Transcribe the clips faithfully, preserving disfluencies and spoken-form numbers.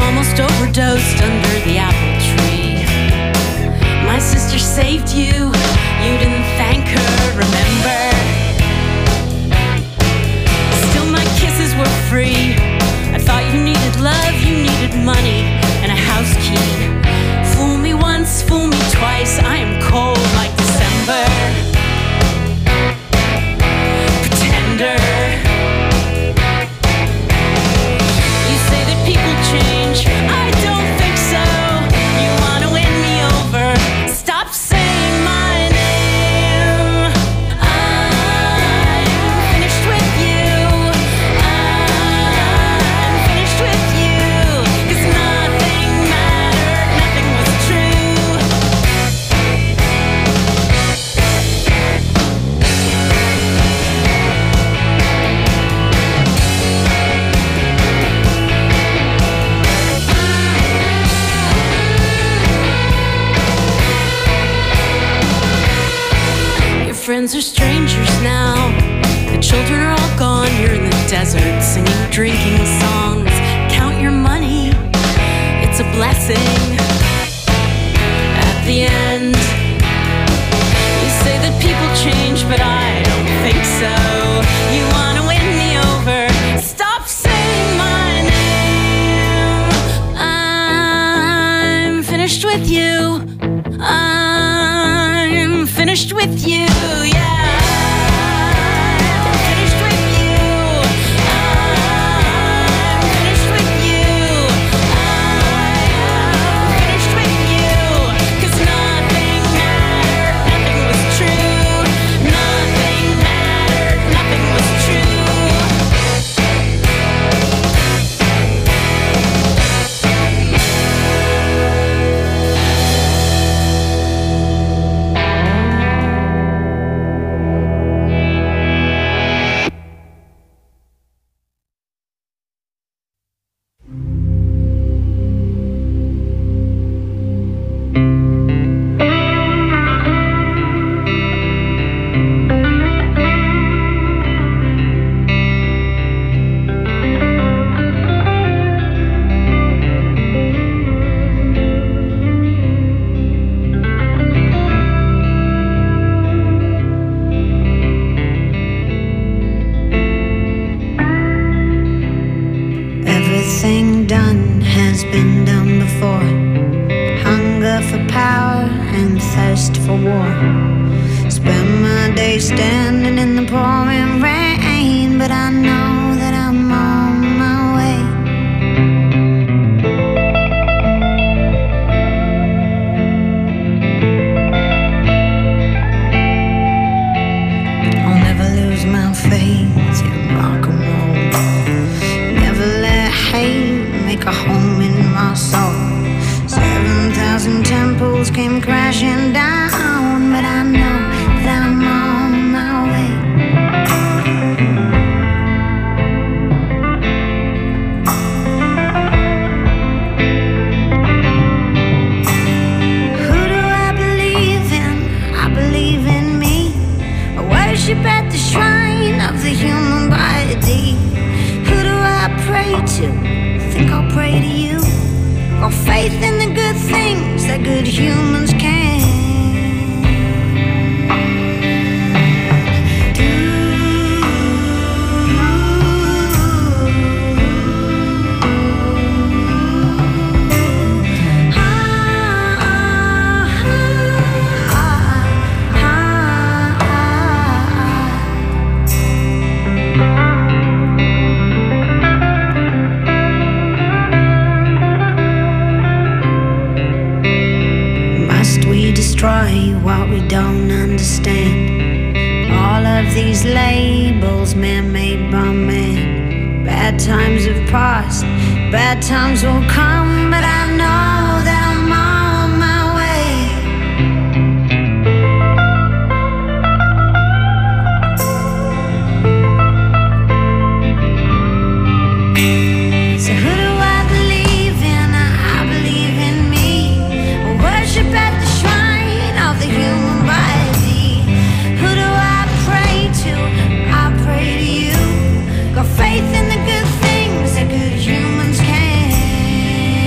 almost overdosed under the apple tree. My sister saved you, you didn't thank her, remember? Still my kisses were free. I thought you needed love, you needed money, and a house key. Fool me once, fool me twice, I am cold like December. Pretender. You say that people change, I don't think so. You wanna win me over, stop saying my name. I'm finished with you, I'm finished with you, 'cause nothing mattered, nothing was true. Your friends are strangers now, the children are all gone. You're in the desert singing drinking songs. Count your money, it's a blessing. At the end, you say that people change, but I don't think so. You wanna win me over, stop saying my name. I'm finished with you, I'm finished with you, yeah. I'm finished with you, I'm finished with you, I'm finished with you, 'cause nothing mattered, nothing was true. Nothing mattered, nothing was true. Everything done has been done before. Hunger for power and thirst for war. Spend my day standing in the pouring rain, but I know that I'm on my way. I'll never lose my faith in rock and roll. Never let hate make a home in my soul. Seven thousand temples came crashing down, but I know that I'm on my way. Who do I believe in? I believe in me. I worship at the shrine of the human body. Who do I pray to? Think I'll pray to you. Got faith in the good things that good humans can do. Ah, ah, ah, ah, ah. Must we destroy what we don't understand? All of these labels man-made by man. Bad times have passed, bad times will come, but I know that I'm on my way. So who do I believe in? I believe in me. I worship at the shrine of the human body. Who do I pray to? I pray to you. Got faith in the good things that good humans can.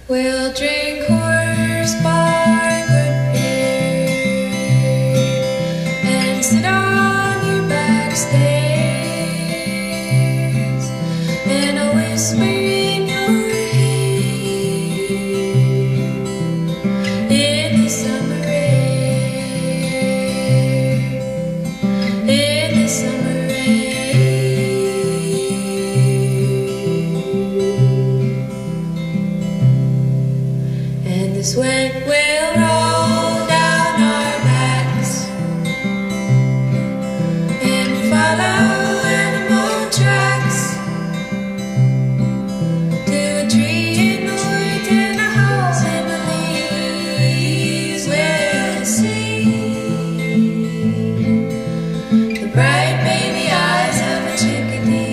We'll drink horse by good beer and sit on your back stairs, and I'll whisper in your ear in the summer air, in the summer air. And the sweat will roll down our backs, and we'll follow animal tracks to a tree in the woods and a house in the leaves. We'll see the bright baby eyes of a chickadee.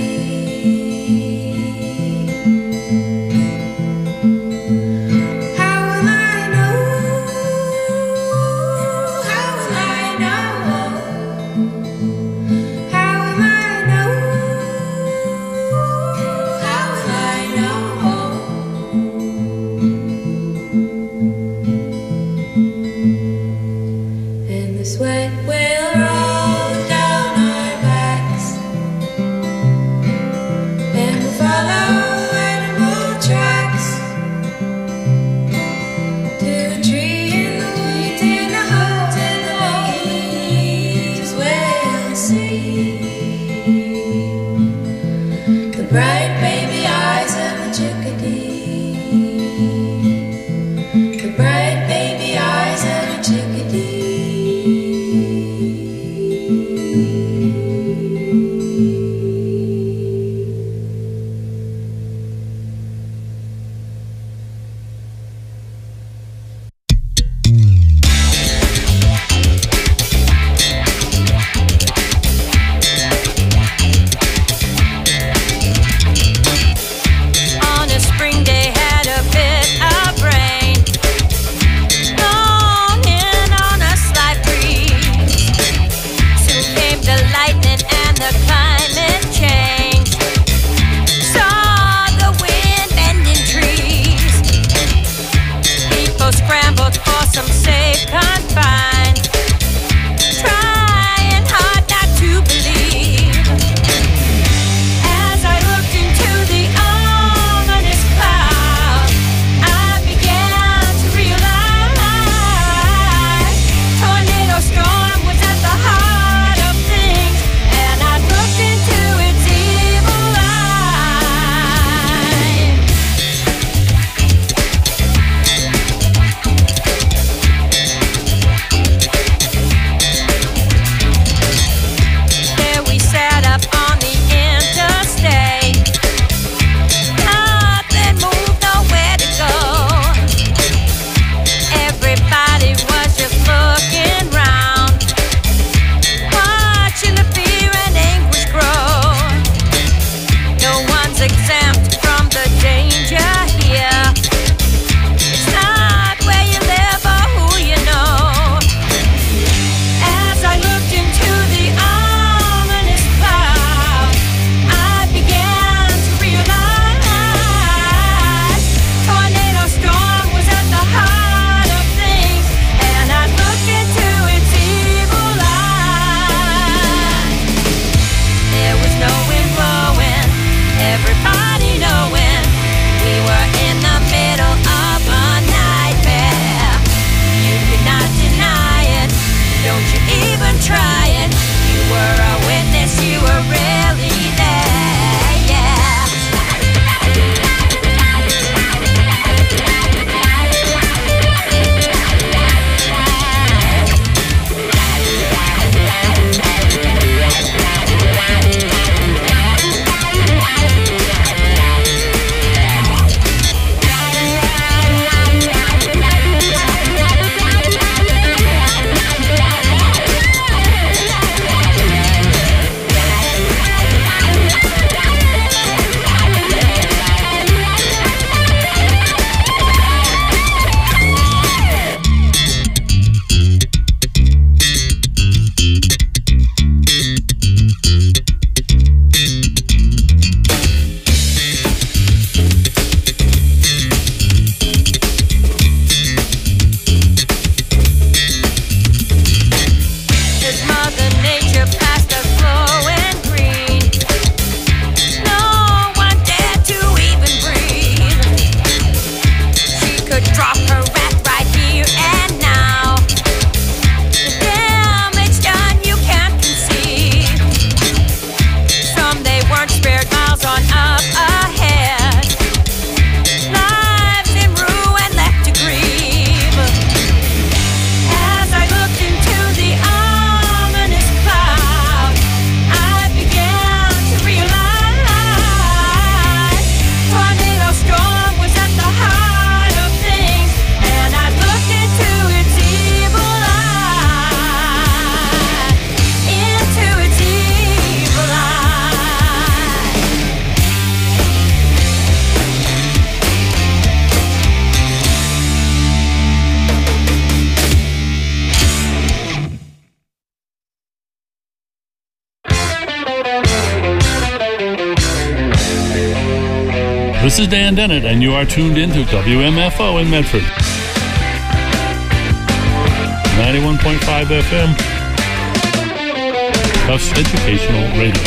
How will I know? How will I know? How will I know? How will I know? And the sweat will roll down our backs, and we'll follow animal tracks to a tree in the woods and a house in the leaves. We'll see the bright baby eyes of a chickadee, the bright baby eyes of a chickadee. On a spring day, had a bit of rain, blown in on a slight breeze. Soon came the lightning and the climate change. Saw the wind bending trees. People scrambled for some safe confines, trying hard not to believe. As I looked into the ominous cloud, I began to realize tornado storm was at the heart of things. And I looked This is Dan Dennett, and you are tuned into W M F O in Medford. ninety-one point five F M. Tufts Educational Radio.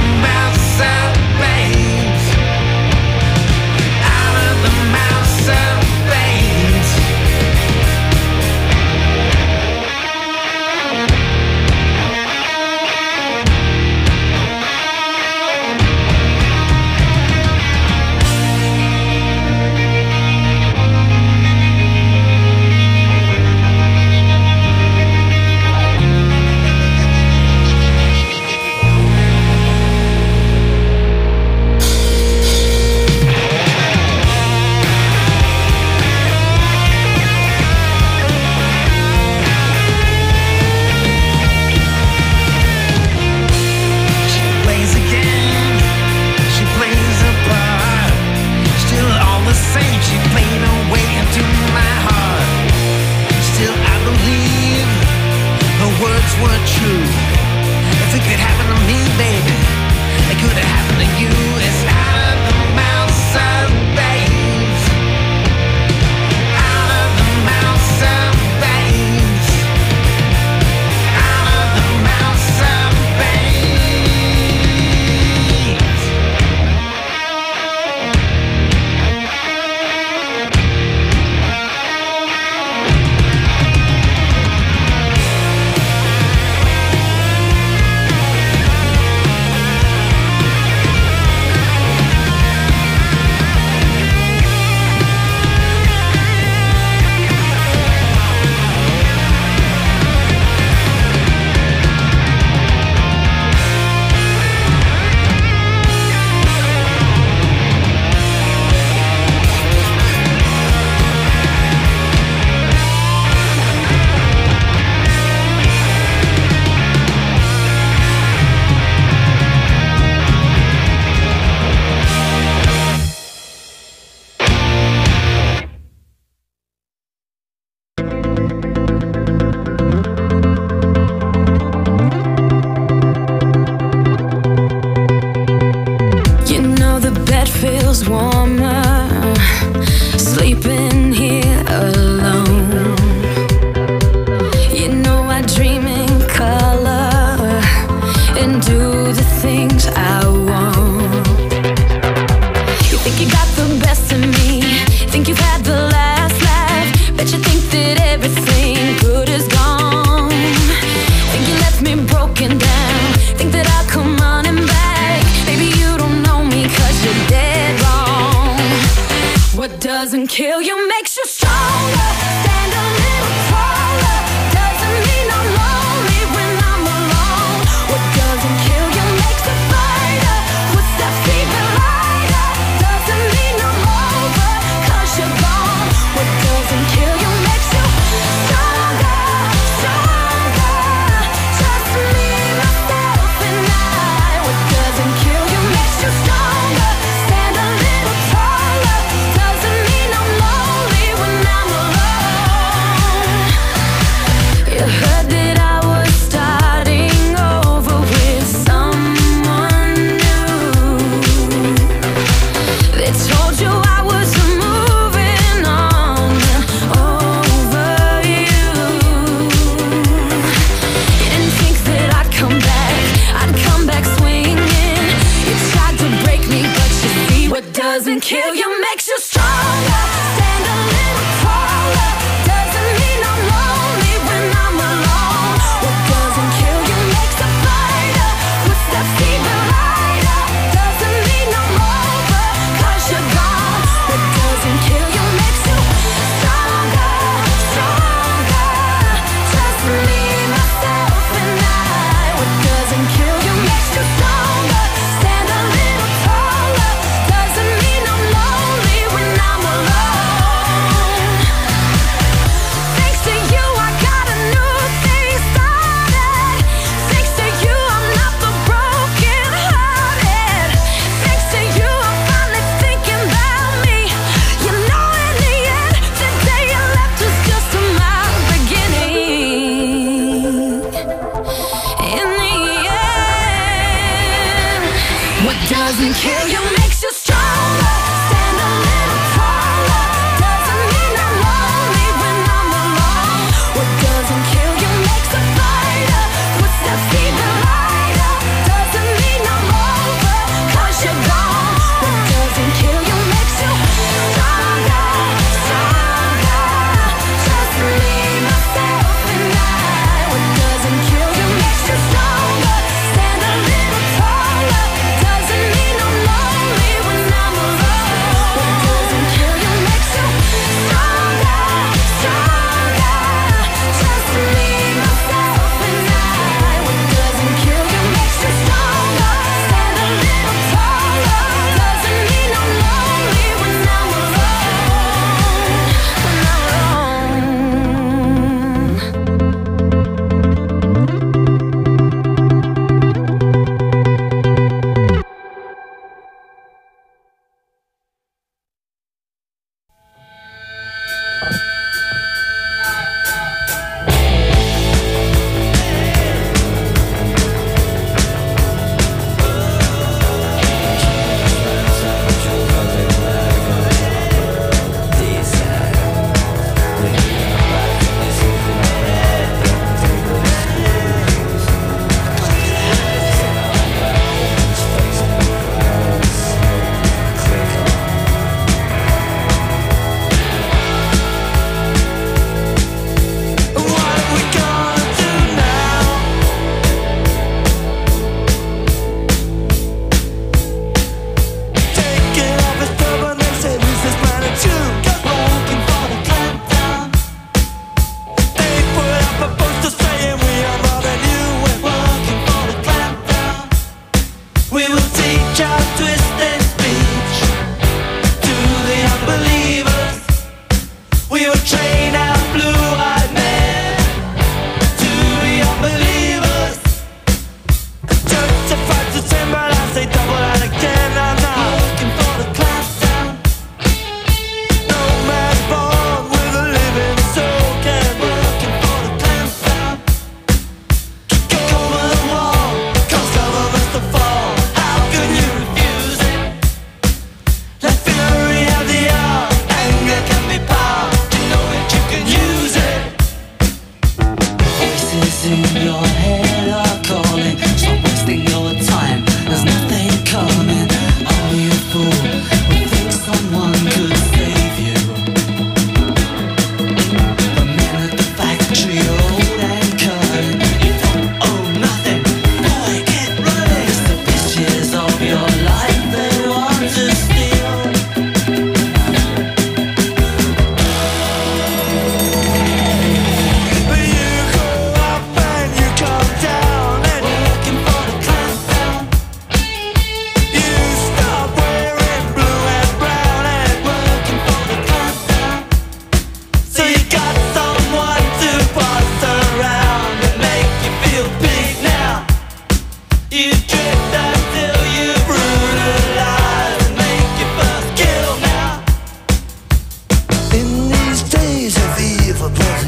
Out of the mouse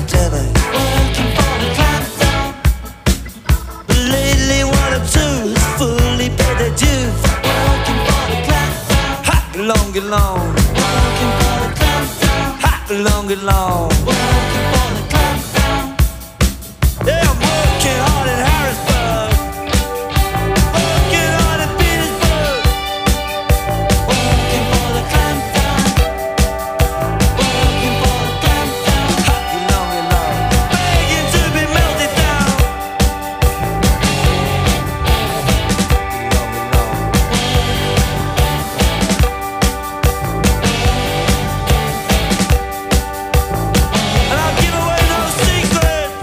the telly, working for the clampdown. But lately one or two has fully paid their dues, working for the clampdown. Hot long and long, working for the clampdown. Hot long and long, working for the clampdown. Yeah, I'm working hard in Harrisburg, working hard in Petersburg, working for the clampdown, working for the clampdown. Hot long and long, begging to be melted down. Long and long. And I'll give away no secrets.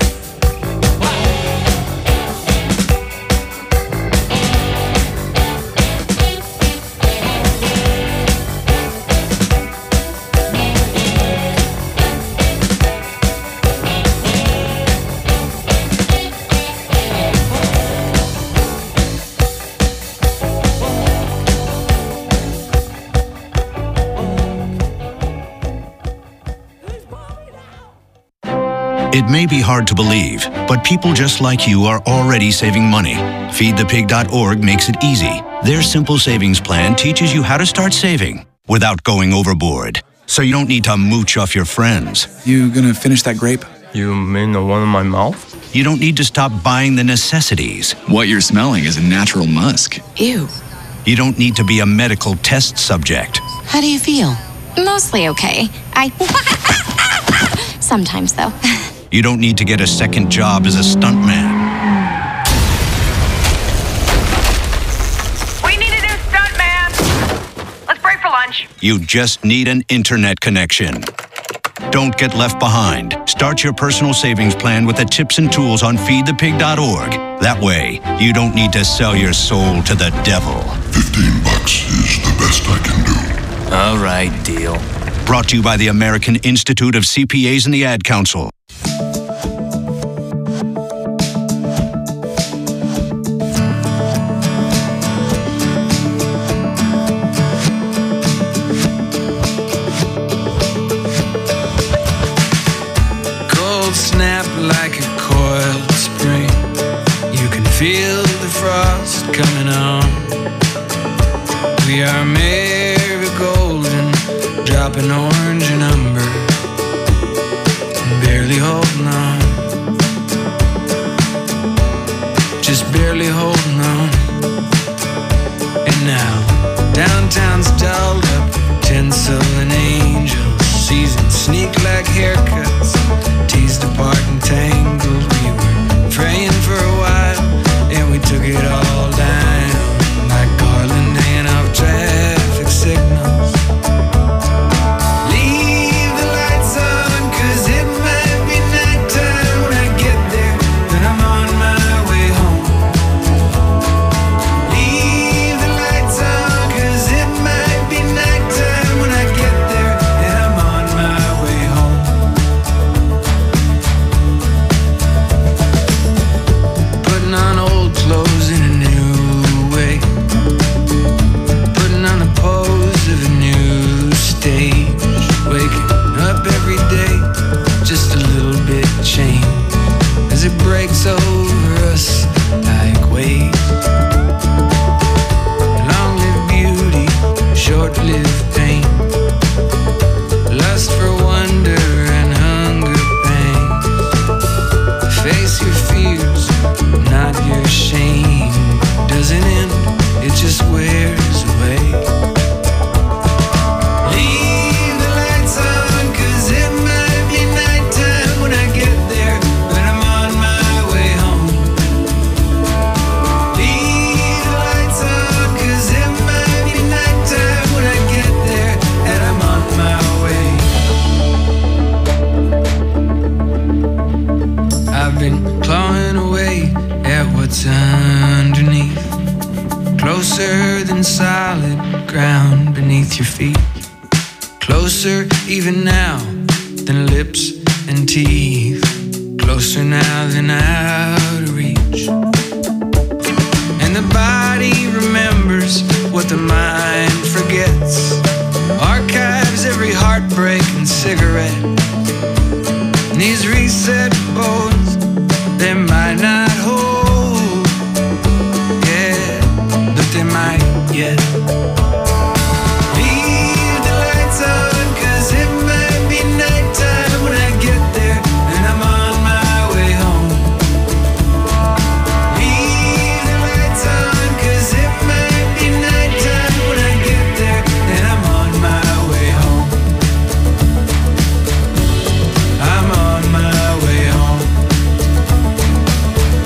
It may be hard to believe, but people just like you are already saving money. feed the pig dot org makes it easy. Their simple savings plan teaches you how to start saving without going overboard. So you don't need to mooch off your friends. You gonna finish that grape? You mean the one in my mouth? You don't need to stop buying the necessities. What you're smelling is a natural musk. Ew. You don't need to be a medical test subject. How do you feel? Mostly okay. I... Sometimes, though. You don't need to get a second job as a stuntman. We need a new stuntman. Let's break for lunch. You just need an internet connection. Don't get left behind. Start your personal savings plan with the tips and tools on feed the pig dot org. That way, you don't need to sell your soul to the devil. Fifteen bucks is the best I can do. All right, deal. Brought to you by the American Institute of C P As and the Ad Council. Cold snap like a coiled spring. You can feel the frost coming on. We are marigolden, dropping orange and umber, barely holding on, just barely holding on. And now downtown's dolled up, tinsel and angels, seasons sneak like haircuts, teased apart and tangled. We were praying for a while, and we took it all down like Garland laying off traffic signals. Leave the lights on, 'cause it might be nighttime when I get there, but I'm on my way home. Leave the lights on, 'cause it might be nighttime when I get there, and I'm on my way home. Putting on old clothes in a new way, putting on the pose of a new stage, waking up every day just a little bit changed as it breaks over us like waves. Long-lived beauty, short-lived pain, lust for wonder and hunger pains. Face your fears, not your shame. Doesn't end, it just wears away. Leave the lights on, 'cause it might be nighttime when I get there, but I'm on my way home. Leave the lights on, 'cause it might be nighttime when I get there, and I'm on my way. I've been clawing away at what's underneath, closer than solid ground beneath your feet, closer even now than lips and teeth, closer now than out of reach. And the body remembers what the mind forgets, archives every heartbreak and cigarette. And these these reset bones, they might not hold, yeah, but they might, yeah. Leave the lights on, cause it might be nighttime when I get there and I'm on my way home. Leave the lights on, cause it might be nighttime when I get there and I'm on my way home. I'm on my way home.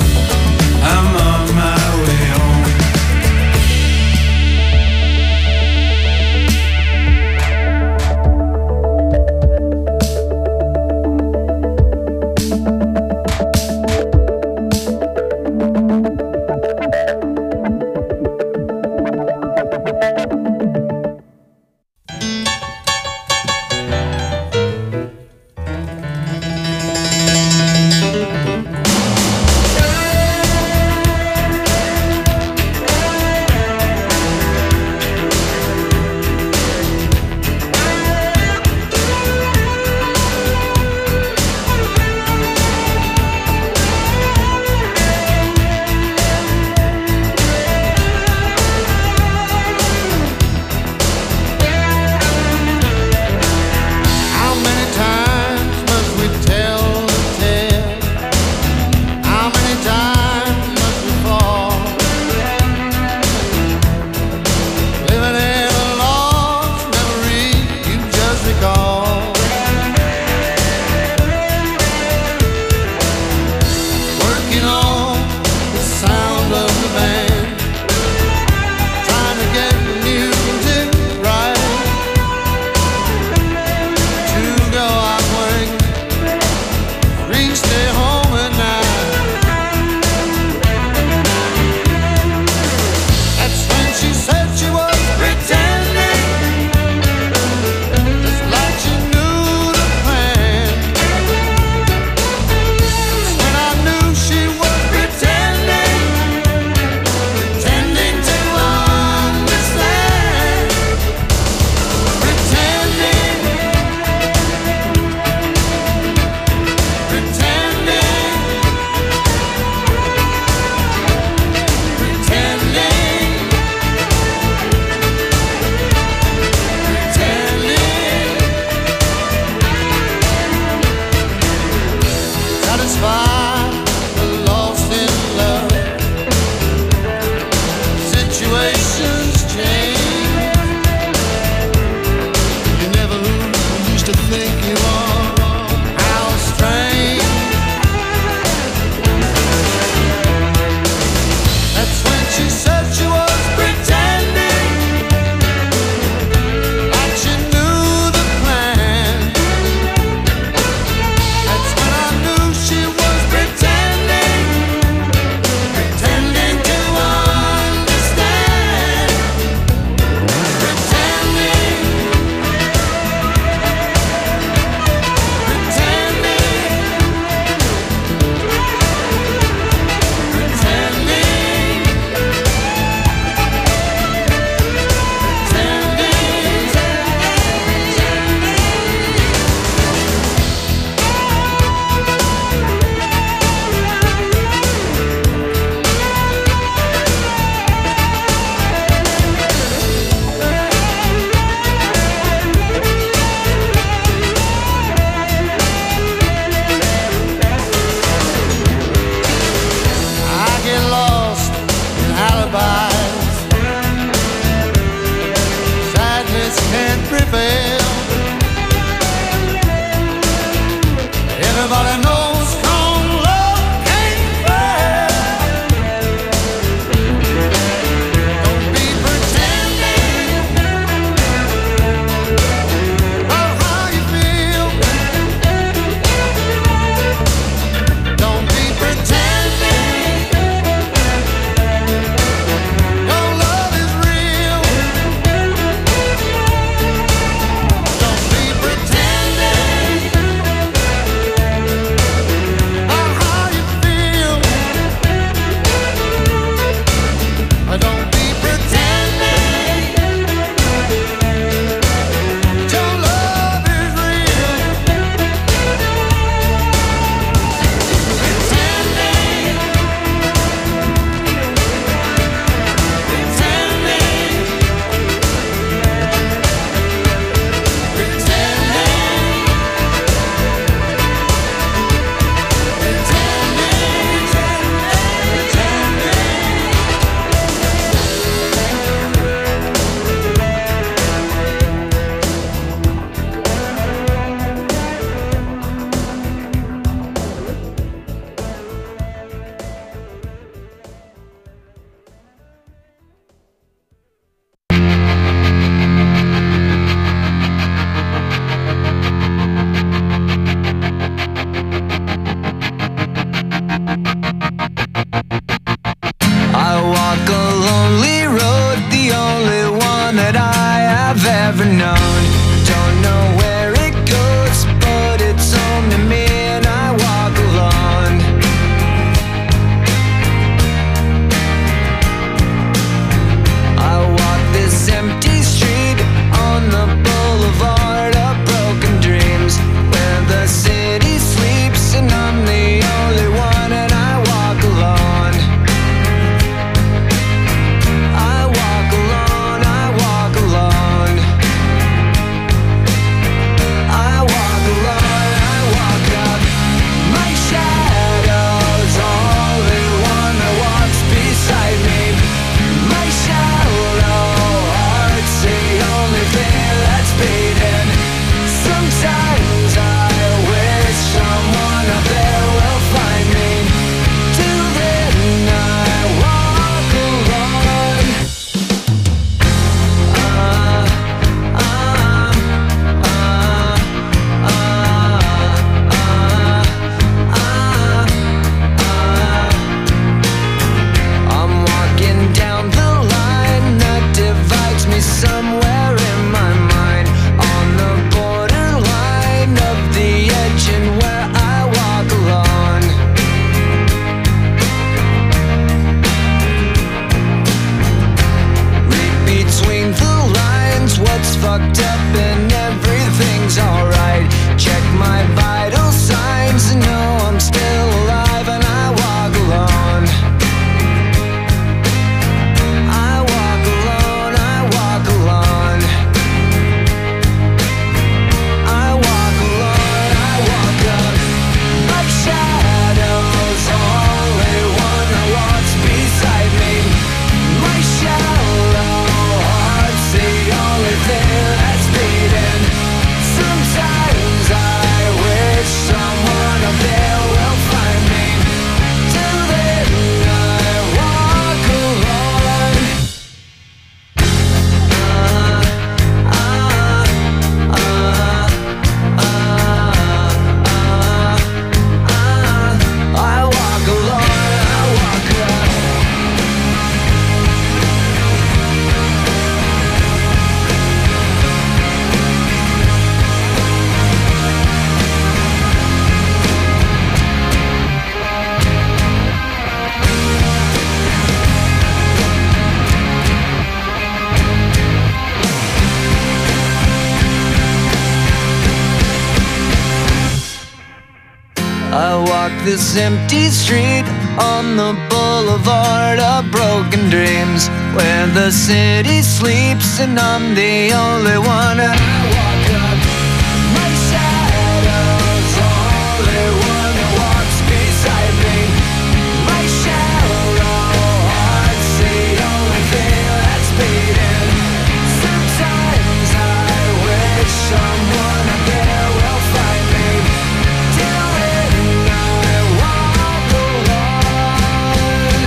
I walk this empty street on the boulevard of broken dreams, where the city sleeps and I'm the only one. I walk up, my shadow's only one that walks beside me. My shallow heart's the only thing that's beating. Sometimes I wish someone out there will find me. Till then I walk alone.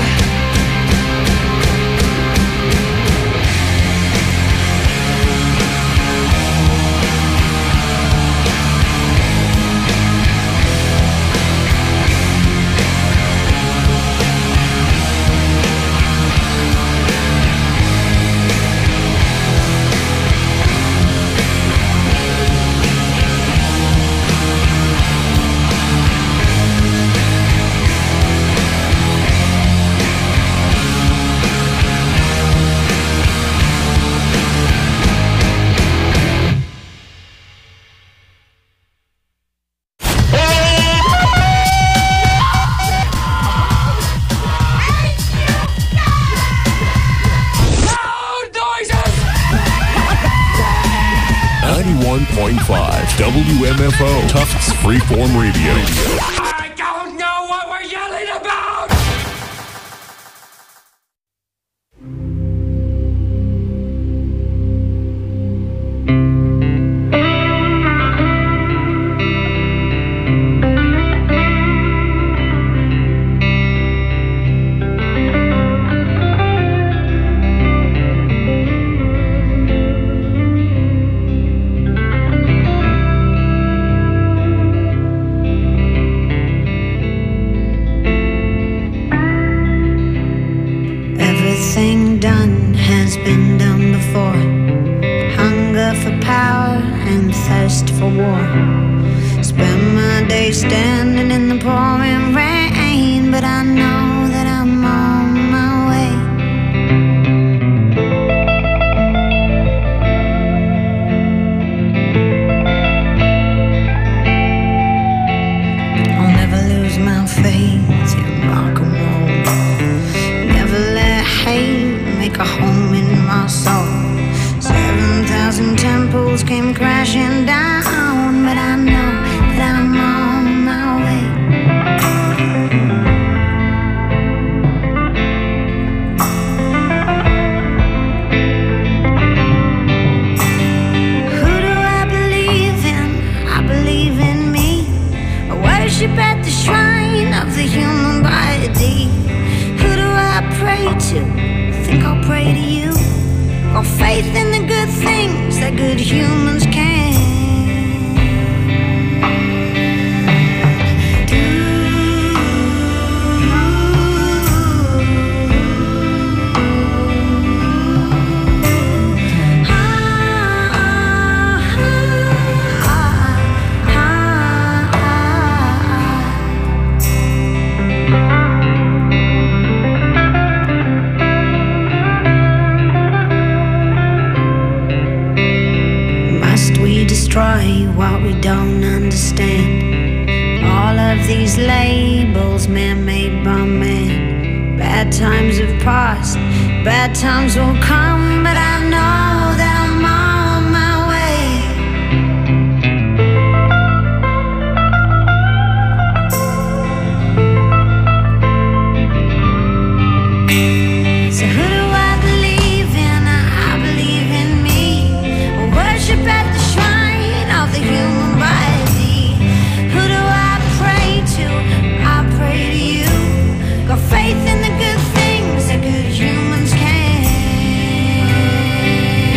ninety-one point five W M F O, Tufts Freeform Radio. I don't know what we're yelling about! Everything done has been done before. Hunger for power and thirst for war. Spend my day standing in the pouring rain, but I know that I'm on my way. I'll never lose my faith in rock and roll. Never let hate make a home in my soul. Seven thousand temples came crashing down, but I know that I'm on my way. Who do I believe in? I believe in me. I worship at the shrine of the human body. Who do I pray to? Think I'll pray to you. Got faith in the good things that good humans can do. Ah, ah, ah, ah, ah. Must we destroy what we don't understand? All of these labels man-made by man. Bad times have passed, bad times will come, but I know that I'm on my way. So who do I believe in? I believe in me. I worship at the shrine of the human body. Who do I pray to? I pray to you. Got faith in the good things that good humans can.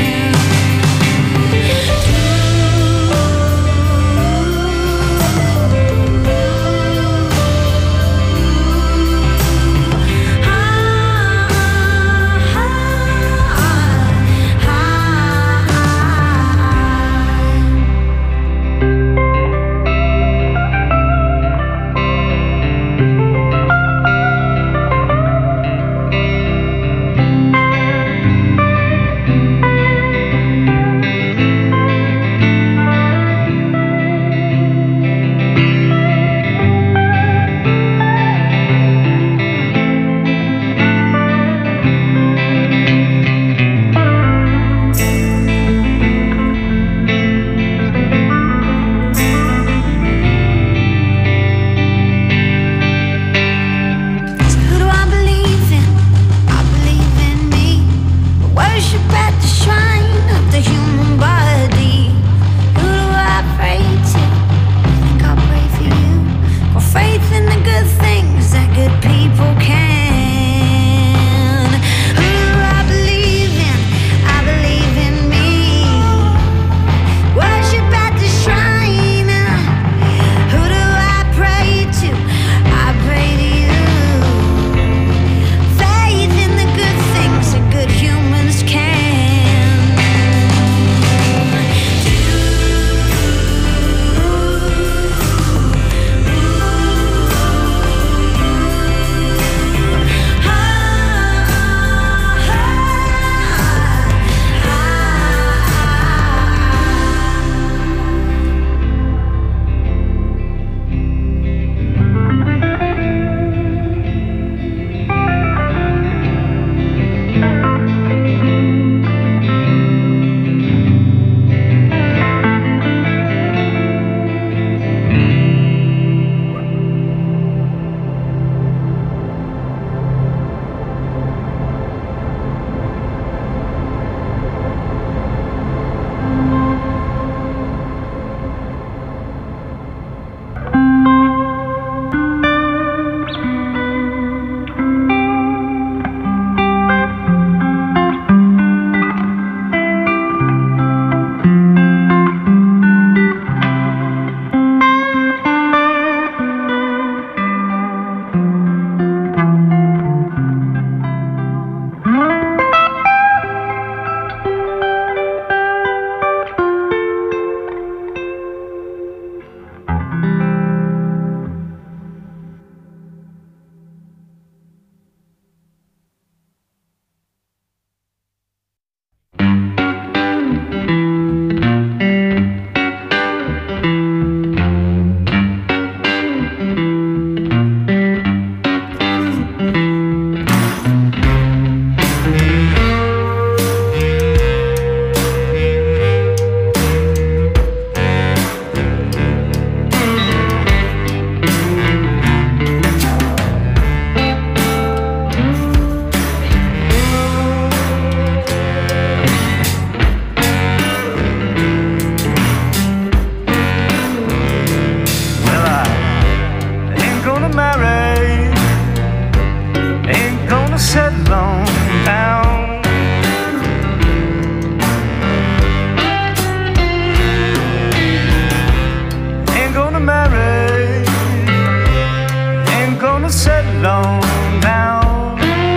we'll settle on down.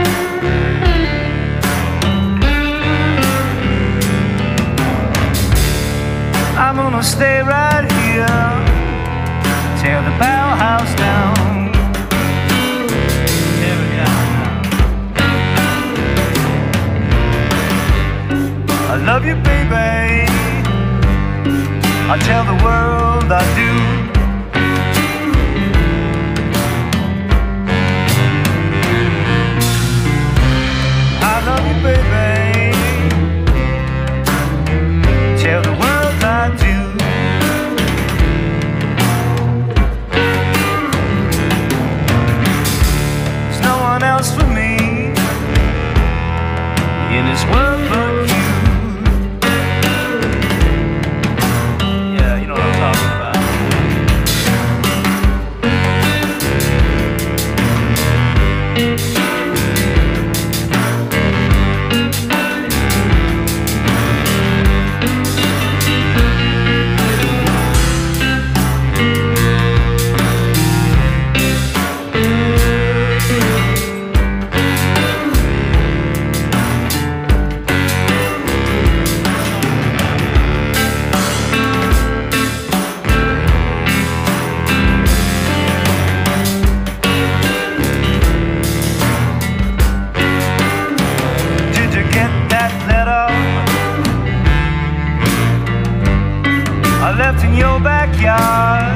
I'm gonna stay right here, tear the Bauhaus down. Tear it down. I love you, baby. I tell the world I do. I love you, baby. Tell the world I do. There's no one else for me in this world but you. Yeah, you know what I'm talking about. Left in your backyard.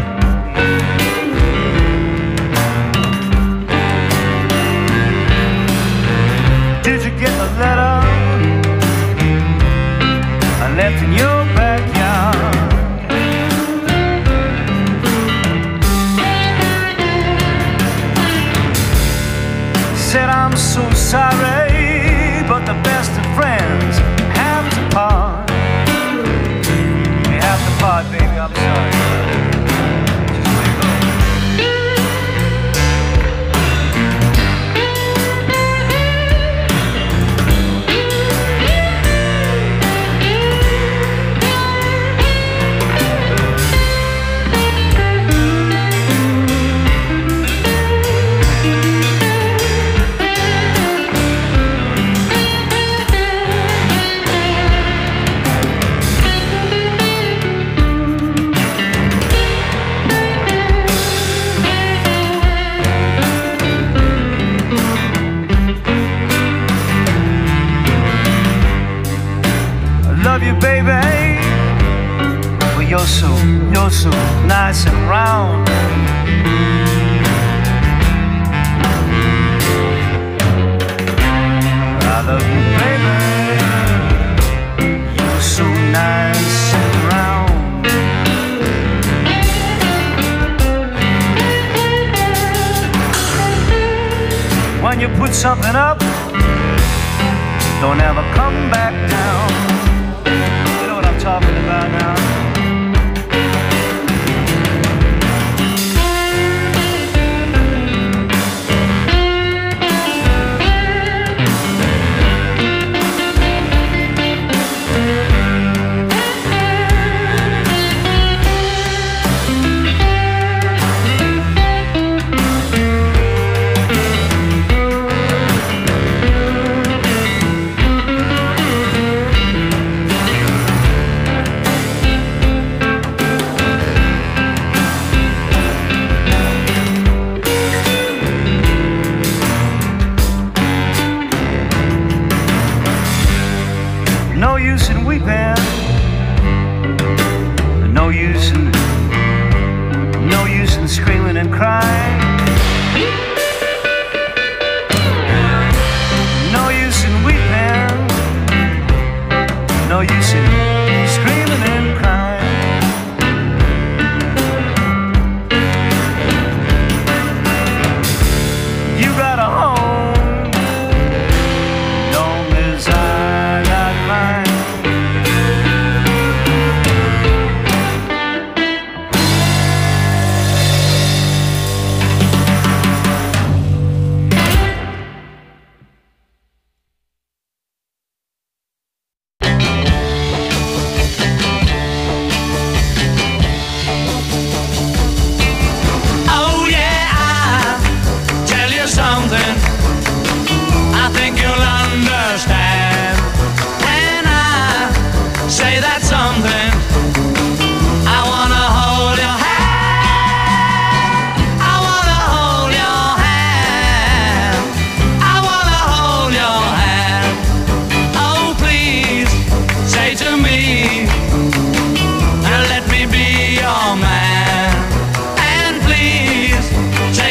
Did you get the letter I left in your backyard? Said I'm so sorry, but the best of friends have to part. Part, baby, I'm sorry. Just let go. Love you, baby. Well, you're so, you're so nice and round. I love you, baby. You're so nice and round. When you put something up, don't ever come back down. Talking about now.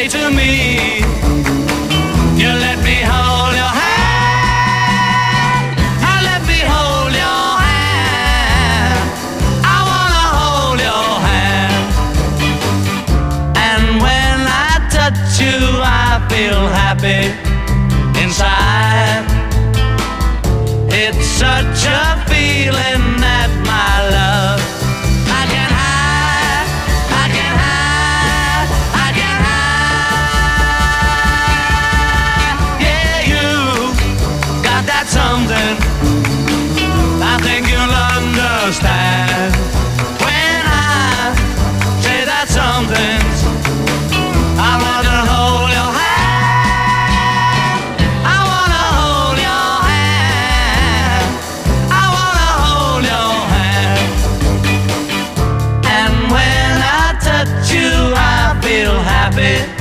say to me, you let me hold your hand, I let me hold your hand, I wanna hold your hand. And when I touch you, I feel happy inside. It's such a feeling that my love I can hide, I can hide, I can hide. Yeah, you got that something I think you'll understand when I say that something's I wanna hold your hand, I wanna hold your hand, I wanna hold your hand. And when I touch you, I feel happy